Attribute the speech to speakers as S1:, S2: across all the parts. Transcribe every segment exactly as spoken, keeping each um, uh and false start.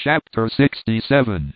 S1: Chapter sixty-seven.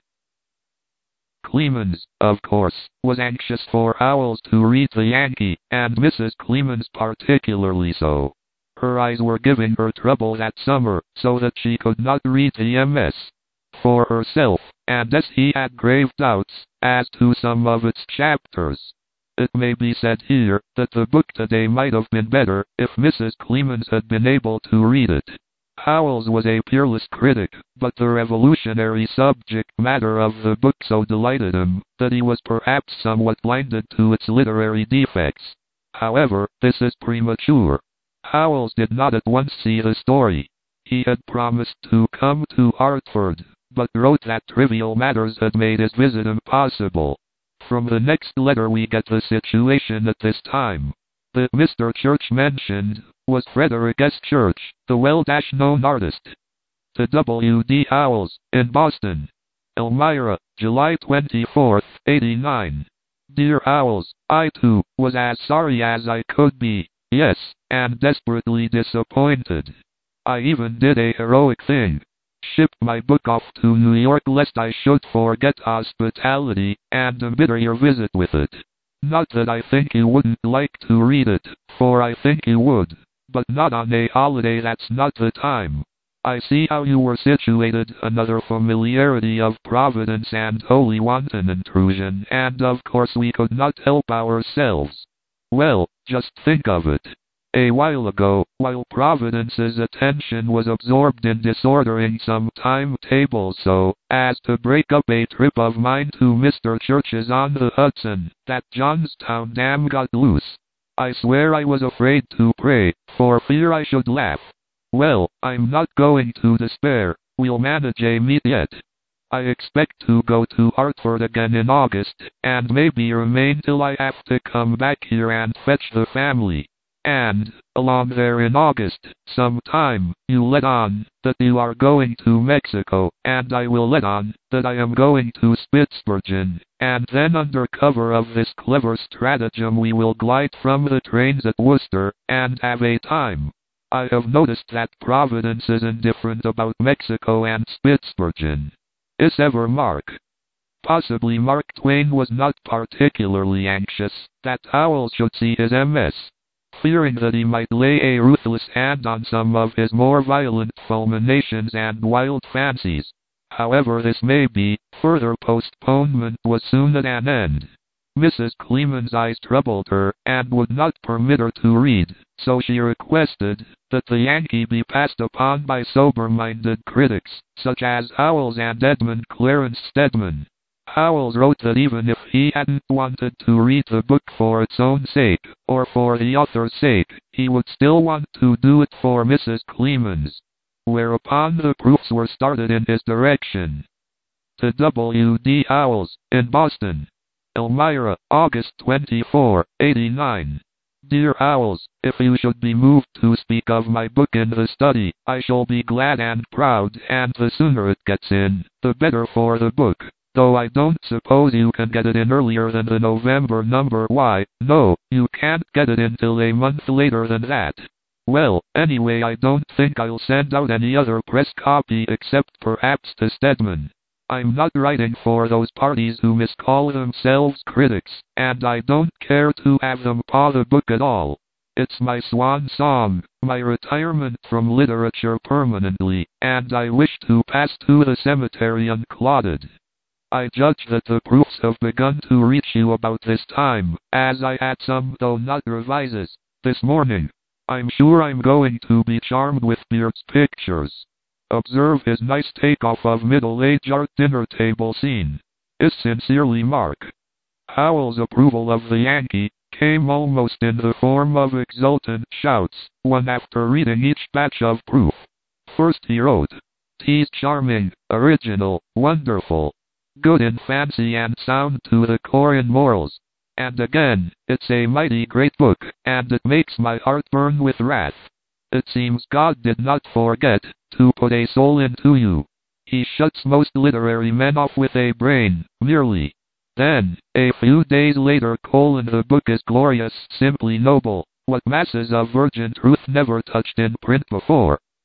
S1: Clemens, of course, was anxious for Howells to read The Yankee, and Missus Clemens particularly so. Her eyes were giving her trouble that summer, so that she could not read the M S for herself, and as he had grave doubts as to some of its chapters. It may be said here that the book today might have been better if Missus Clemens had been able to read it. Howells was a peerless critic, but the revolutionary subject matter of the book so delighted him that he was perhaps somewhat blinded to its literary defects. However, this is premature. Howells did not at once see the story. He had promised to come to Hartford, but wrote that trivial matters had made his visit impossible. From the next letter we get the situation at this time. The Mister Church mentioned was Frederick S. Church, the well-known artist. To W. D. Howells, in Boston. Elmira, July twenty-fourth, eighty-nine. Dear Howells, I too was as sorry as I could be, yes, and desperately disappointed. I even did a heroic thing. Shipped my book off to New York lest I should forget hospitality and embitter your visit with it. Not that I think you wouldn't like to read it, for I think you would, but not on a holiday, that's not the time. I see how you were situated, another familiarity of Providence and wholly wanton intrusion, and of course we could not help ourselves. Well, just think of it. A while ago, while Providence's attention was absorbed in disordering some timetables so as to break up a trip of mine to Mister Church's on the Hudson, that Johnstown dam got loose. I swear I was afraid to pray, for fear I should laugh. Well, I'm not going to despair, we'll manage a meet yet. I expect to go to Hartford again in August, and maybe remain till I have to come back here and fetch the family. And, along there in August, sometime, you let on that you are going to Mexico, and I will let on that I am going to Spitzbergen, and then under cover of this clever stratagem we will glide from the trains at Worcester, and have a time. I have noticed that Providence is indifferent about Mexico and Spitzbergen. Is ever Mark? Possibly Mark Twain was not particularly anxious that Howells should see his M S. Fearing that he might lay a ruthless hand on some of his more violent fulminations and wild fancies. However this may be, further postponement was soon at an end. Missus Clemens' eyes troubled her, and would not permit her to read, so she requested that The Yankee be passed upon by sober-minded critics, such as Howells and Edmund Clarence Stedman. Howells wrote that even if he hadn't wanted to read the book for its own sake, or for the author's sake, he would still want to do it for Missus Clemens. Whereupon the proofs were started in his direction. To W. D. Howells, in Boston. Elmira, August twenty-fourth, eighty-nine. Dear Howells, if you should be moved to speak of my book in the study, I shall be glad and proud, and the sooner it gets in, the better for the book. Though I don't suppose you can get it in earlier than the November number. Why, no, you can't get it in till a month later than that. Well, anyway, I don't think I'll send out any other press copy except perhaps to Stedman. I'm not writing for those parties who miscall themselves critics, and I don't care to have them paw the book at all. It's my swan song, my retirement from literature permanently, and I wish to pass to the cemetery unclouded. I judge that the proofs have begun to reach you about this time, as I had some, though not revises, this morning. I'm sure I'm going to be charmed with Beard's pictures. Observe his nice takeoff of middle-age art dinner table scene. Is sincerely Mark. Howells' approval of The Yankee came almost in the form of exultant shouts, one after reading each batch of proof. First he wrote, "'Tis charming, original, wonderful. Good in fancy and sound to the core in morals." And again, "It's a mighty great book, and it makes my heart burn with wrath. It seems God did not forget to put a soul into you. He shuts most literary men off with a brain, merely." Then, a few days later, colon, "The book is glorious, simply noble, what masses of virgin truth never touched in print before.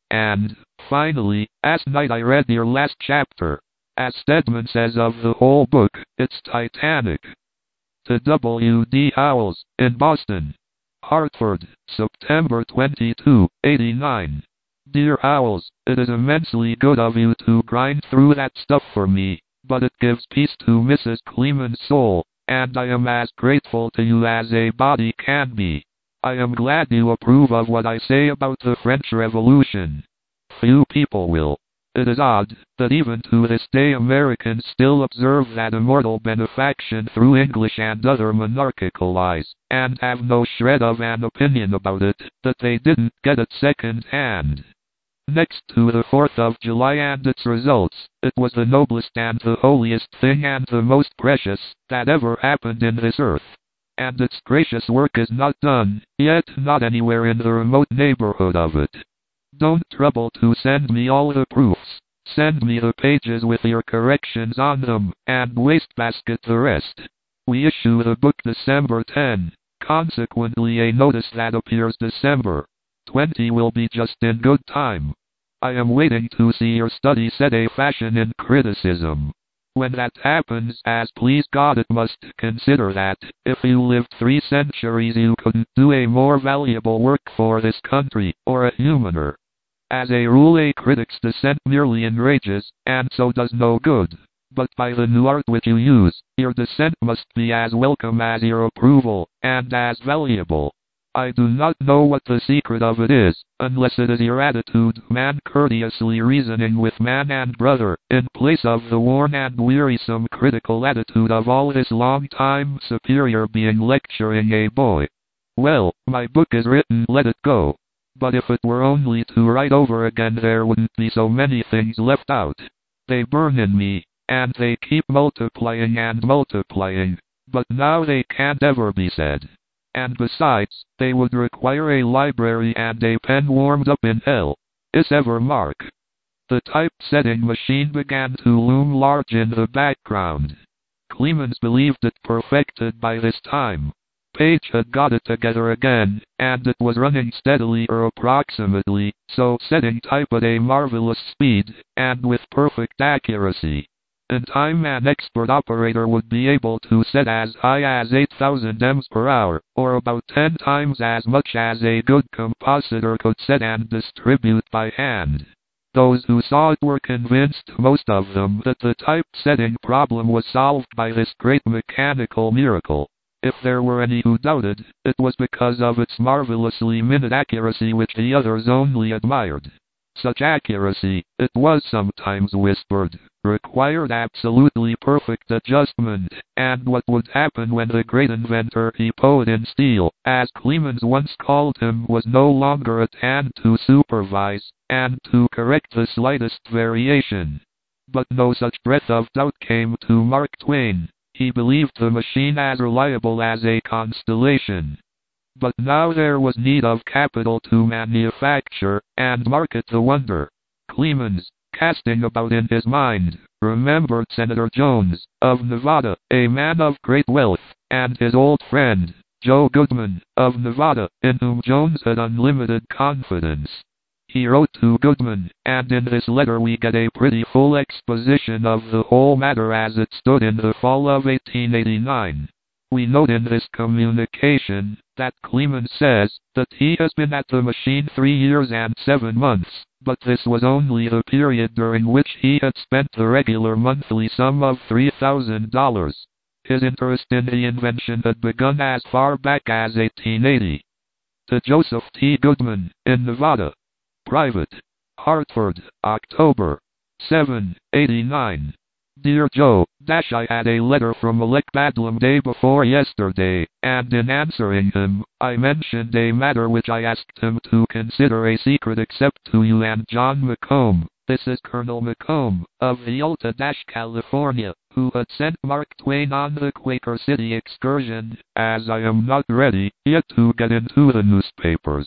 S1: And, finally, last night I read your last chapter. As Stedman says of the whole book, it's titanic. To W D Howells, in Boston. Hartford, September twenty-second, eighty-nine. Dear Howells, it is immensely good of you to grind through that stuff for me, but it gives peace to Missus Kleeman's soul, and I am as grateful to you as a body can be. I am glad you approve of what I say about the French Revolution. Few people will. It is odd that even to this day Americans still observe that immortal benefaction through English and other monarchical lies, and have no shred of an opinion about it, that they didn't get it second hand. Next to the fourth of July and its results, it was the noblest and the holiest thing and the most precious that ever happened in this earth. And its gracious work is not done, yet not anywhere in the remote neighborhood of it. Don't trouble to send me all the proofs. Send me the pages with your corrections on them, and wastebasket the rest. We issue the book December tenth, consequently a notice that appears December twentieth will be just in good time. I am waiting to see your study set a fashion in criticism. When that happens, as please God it must, consider that, if you lived three centuries you couldn't do a more valuable work for this country, or a humaner. As a rule a critic's dissent merely enrages, and so does no good. But by the new art which you use, your dissent must be as welcome as your approval, and as valuable. I do not know what the secret of it is, unless it is your attitude, man courteously reasoning with man and brother, in place of the worn and wearisome critical attitude of all this long time superior being lecturing a boy. Well, my book is written, let it go. But if it were only to write over again there wouldn't be so many things left out. They burn in me, and they keep multiplying and multiplying, but now they can't ever be said. And besides, they would require a library and a pen warmed up in hell. Is ever Mark? The typesetting machine began to loom large in the background. Clemens believed it perfected by this time. Page had got it together again, and it was running steadily or approximately, so setting type at a marvelous speed, and with perfect accuracy. In time an expert operator would be able to set as high as eight thousand ems per hour, or about ten times as much as a good compositor could set and distribute by hand. Those who saw it were convinced, most of them, that the typesetting problem was solved by this great mechanical miracle. If there were any who doubted, it was because of its marvelously minute accuracy which the others only admired. Such accuracy, it was sometimes whispered, required absolutely perfect adjustment, and what would happen when the great inventor, he poet in steel, as Clemens once called him, was no longer at hand to supervise, and to correct the slightest variation. But no such breath of doubt came to Mark Twain. He believed the machine as reliable as a constellation. But now there was need of capital to manufacture and market the wonder. Clemens, casting about in his mind, remembered Senator Jones, of Nevada, a man of great wealth, and his old friend, Joe Goodman, of Nevada, in whom Jones had unlimited confidence. He wrote to Goodman, and in this letter we get a pretty full exposition of the whole matter as it stood in the fall of eighteen eighty-nine. We note in this communication that Clemens says that he has been at the machine three years and seven months, but this was only the period during which he had spent the regular monthly sum of three thousand dollars. His interest in the invention had begun as far back as eighteen eighty. To Joseph T. Goodman, in Nevada. Private. Hartford, October seventh, eighty-nine. Dear Joe, dash I had a letter from Alec Badlam day before yesterday, and in answering him, I mentioned a matter which I asked him to consider a secret except to you and John McComb. This is Colonel McComb, of Yalta, California, who had sent Mark Twain on the Quaker City excursion, as I am not ready yet to get into the newspapers.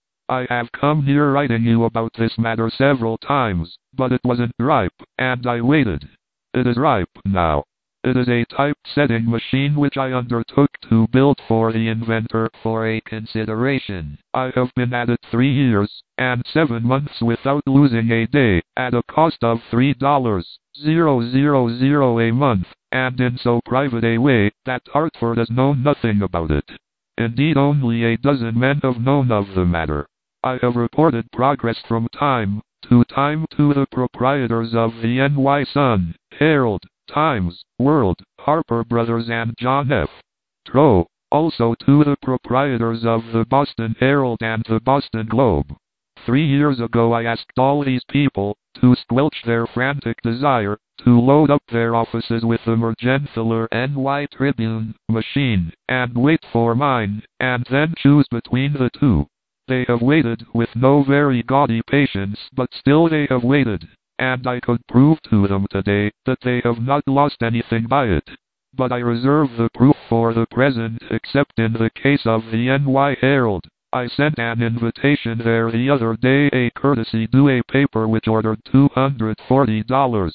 S1: I have come near writing you about this matter several times, but it wasn't ripe, and I waited. It is ripe now. It is a typesetting machine which I undertook to build for the inventor for a consideration. I have been at it three years and seven months without losing a day, at a cost of three dollars a month, and in so private a way that Hartford has known nothing about it. Indeed, only a dozen men have known of the matter. I have reported progress from time to time to the proprietors of the N Y Sun, Herald, Times, World, Harper Brothers and John F. Trow, also to the proprietors of the Boston Herald and the Boston Globe. Three years ago I asked all these people to squelch their frantic desire to load up their offices with the Mergenthaler N Y Tribune machine, and wait for mine, and then choose between the two. They have waited with no very gaudy patience, but still they have waited, and I could prove to them today that they have not lost anything by it. But I reserve the proof for the present, except in the case of the N Y Herald. I sent an invitation there the other day, a courtesy due, a paper which ordered two hundred forty dollars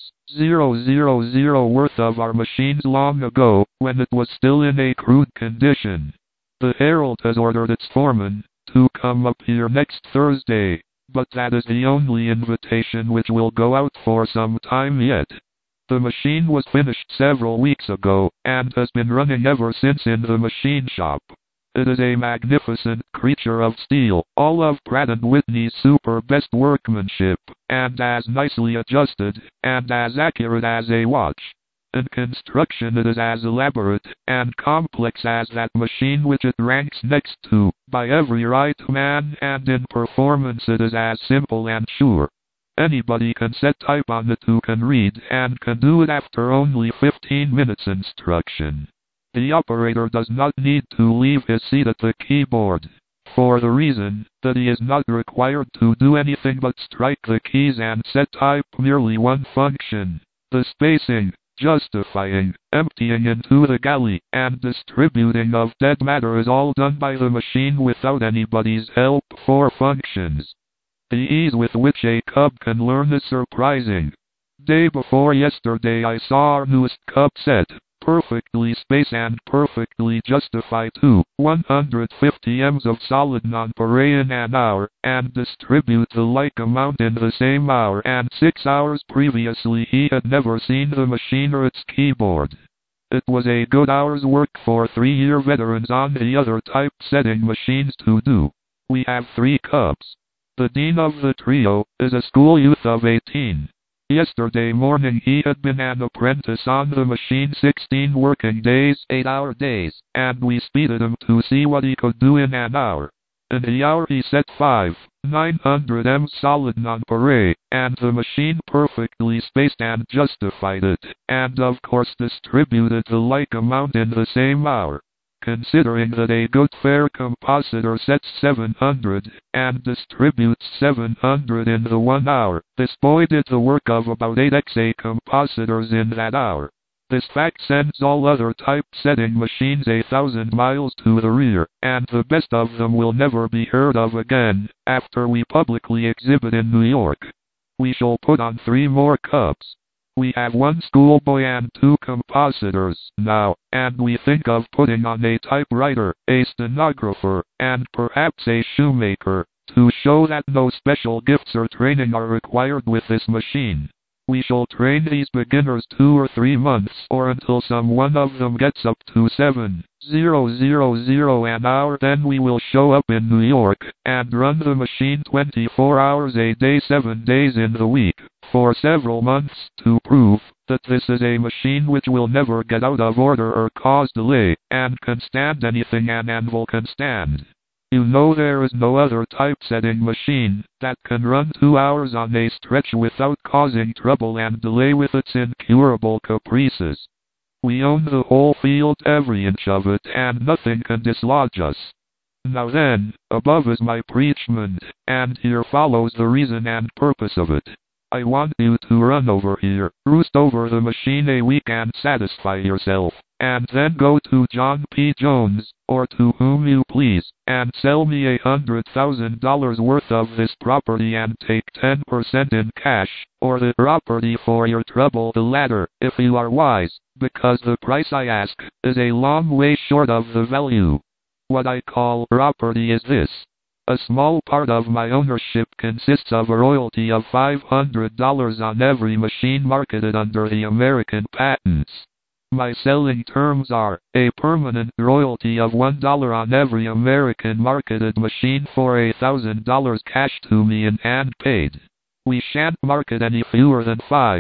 S1: worth of our machines long ago, when it was still in a crude condition. The Herald has ordered its foreman to come up here next Thursday, but that is the only invitation which will go out for some time yet. The machine was finished several weeks ago, and has been running ever since in the machine shop. It is a magnificent creature of steel, all of Pratt and Whitney's super best workmanship, and as nicely adjusted, and as accurate as a watch. In construction it is as elaborate and complex as that machine which it ranks next to, by every right man, and in performance it is as simple and sure. Anybody can set type on it who can read, and can do it after only fifteen minutes instruction. The operator does not need to leave his seat at the keyboard, for the reason that he is not required to do anything but strike the keys and set type merely one function. The spacing, justifying, emptying into the galley, and distributing of dead matter is all done by the machine without anybody's help. Four functions. The ease with which a cub can learn is surprising. Day before yesterday I saw our newest cub set, perfectly space and perfectly justify to one hundred fifty meters of solid nonpareil in an hour, and distribute the like amount in the same hour, and six hours previously he had never seen the machine or its keyboard. It was a good hour's work for three-year veterans on the other typesetting machines to do. We have three cubs. The dean of the trio is a school youth of eighteen. Yesterday morning he had been an apprentice on the machine sixteen working days, eight-hour days, and we speeded him to see what he could do in an hour. In the hour he set five, nine hundred meters solid nonpareil, and the machine perfectly spaced and justified it, and of course distributed the like amount in the same hour. Considering that a good fair compositor sets seven hundred, and distributes seven hundred in the one hour, this boy did the work of about eight X A compositors in that hour. This fact sends all other typesetting machines a thousand miles to the rear, and the best of them will never be heard of again, after we publicly exhibit in New York. We shall put on three more cubs. We have one schoolboy and two compositors now, and we think of putting on a typewriter, a stenographer, and perhaps a shoemaker, to show that no special gifts or training are required with this machine. We shall train these beginners two or three months, or until some one of them gets up to seven thousand an hour. Then we will show up in New York, and run the machine twenty-four hours a day, seven days in the week, for several months, to prove that this is a machine which will never get out of order or cause delay, and can stand anything an anvil can stand. You know there is no other typesetting machine that can run two hours on a stretch without causing trouble and delay with its incurable caprices. We own the whole field, every inch of it, and nothing can dislodge us. Now then, above is my preachment, and here follows the reason and purpose of it. I want you to run over here, roost over the machine a week and satisfy yourself and then go to John P. Jones, or to whom you please, and sell me a hundred thousand dollars worth of this property and take ten percent in cash, or the property for your trouble, the latter, if you are wise, because the price I ask is a long way short of the value. What I call property is this. A small part of my ownership consists of a royalty of five hundred dollars on every machine marketed under the American patents. My selling terms are a permanent royalty of one dollar on every American marketed machine for a thousand dollars cash to me in hand paid. We shan't market any fewer than five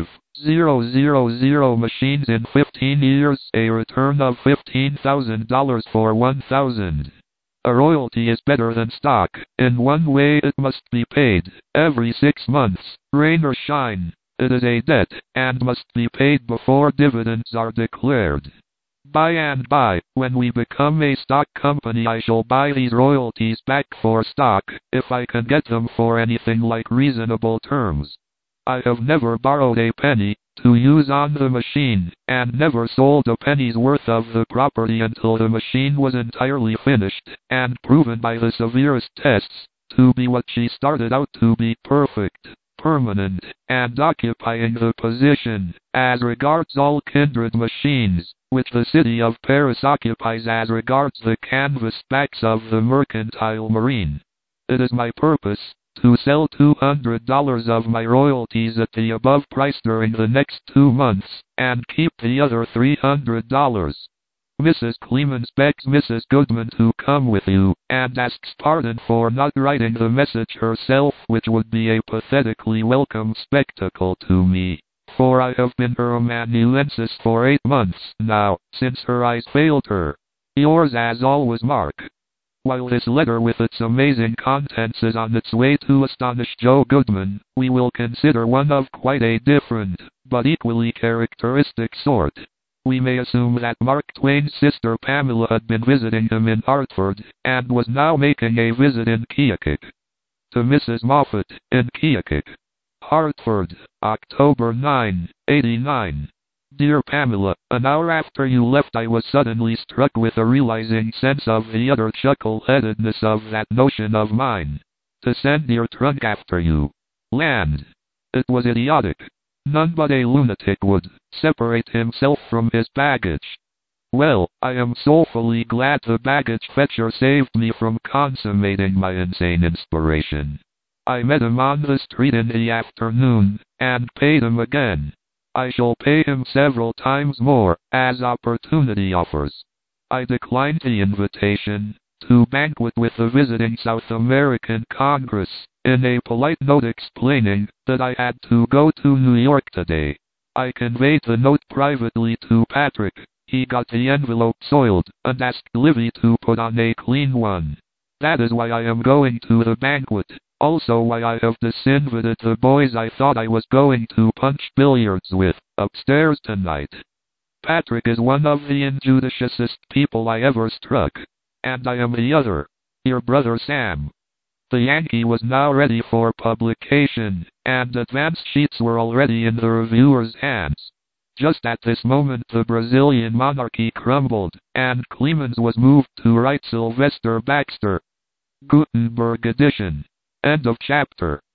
S1: thousand machines in fifteen years, a return of fifteen thousand dollars for one thousand. A royalty is better than stock. In one way, it must be paid every six months, rain or shine. It is a debt, and must be paid before dividends are declared. By and by, when we become a stock company, I shall buy these royalties back for stock, if I can get them for anything like reasonable terms. I have never borrowed a penny to use on the machine, and never sold a penny's worth of the property until the machine was entirely finished, and proven by the severest tests to be what she started out to be: perfect, permanent, and occupying the position, as regards all kindred machines, which the city of Paris occupies as regards the canvas backs of the mercantile marine. It is my purpose to sell two hundred dollars of my royalties at the above price during the next two months, and keep the other three hundred dollars. Missus Clemens begs Missus Goodman to come with you, and asks pardon for not writing the message herself, which would be a pathetically welcome spectacle to me, for I have been her amanuensis for eight months now, since her eyes failed her. Yours as always, Mark. While this letter with its amazing contents is on its way to astonish Joe Goodman, we will consider one of quite a different, but equally characteristic sort. We may assume that Mark Twain's sister Pamela had been visiting him in Hartford, and was now making a visit in Keokuk. To Missus Moffat, in Keokuk, Hartford, October ninth, eighty-nine. Dear Pamela, an hour after you left I was suddenly struck with a realizing sense of the utter chuckle-headedness of that notion of mine. To send your trunk after you. Land. It was idiotic. None but a lunatic would separate himself from his baggage. Well, I am soulfully glad the baggage fetcher saved me from consummating my insane inspiration. I met him on the street in the afternoon, and paid him again. I shall pay him several times more, as opportunity offers. I declined the invitation to banquet with the visiting South American Congress, in a polite note explaining that I had to go to New York today. I conveyed the note privately to Patrick. He got the envelope soiled, and asked Livy to put on a clean one. That is why I am going to the banquet. Also why I have disinvited the boys I thought I was going to punch billiards with, upstairs tonight. Patrick is one of the injudiciousest people I ever struck. And I am the other. Your brother Sam. The Yankee was now ready for publication, and advance sheets were already in the reviewer's hands. Just at this moment the Brazilian monarchy crumbled, and Clemens was moved to write Sylvester Baxter. Gutenberg edition. End of chapter.